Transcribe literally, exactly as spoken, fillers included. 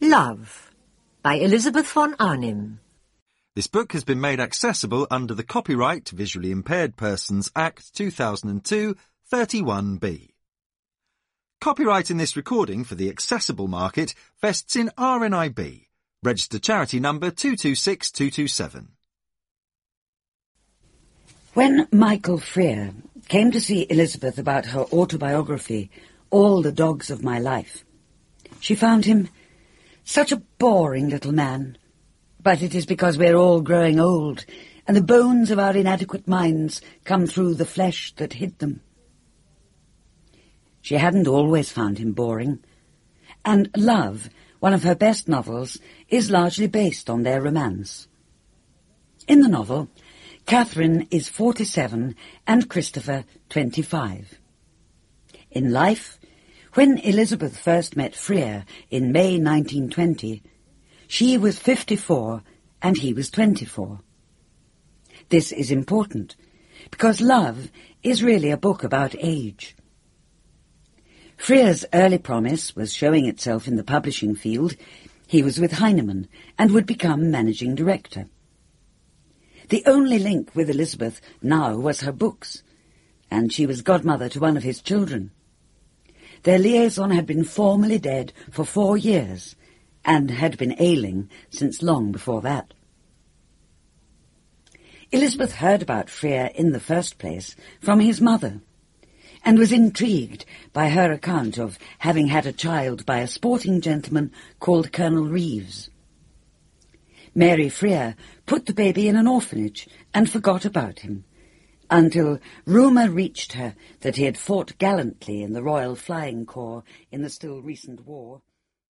Love by Elizabeth von Arnim. This book has been made accessible under the Copyright Visually Impaired Persons Act two thousand two, thirty-one B. Copyright in this recording for the accessible market vests in R N I B, registered charity number two two six two two seven. When Michael Freer came to see Elizabeth about her autobiography, All the Dogs of My Life, she found him such a boring little man. But it is because we're all growing old, and the bones of our inadequate minds come through the flesh that hid them. She hadn't always found him boring, and Love, one of her best novels, is largely based on their romance. In the novel, Catherine is forty-seven and Christopher twenty-five. In life, when Elizabeth first met Freer in May nineteen twenty, she was fifty-four and he was twenty-four. This is important because Love is really a book about age. Freer's early promise was showing itself in the publishing field. He was with Heinemann and would become managing director. The only link with Elizabeth now was her books, and she was godmother to one of his children. Their liaison had been formally dead for four years, and had been ailing since long before that. Elizabeth heard about Freer in the first place from his mother, and was intrigued by her account of having had a child by a sporting gentleman called Colonel Reeves. Mary Freer put the baby in an orphanage and forgot about him, until rumour reached her that he had fought gallantly in the Royal Flying Corps in the still recent war.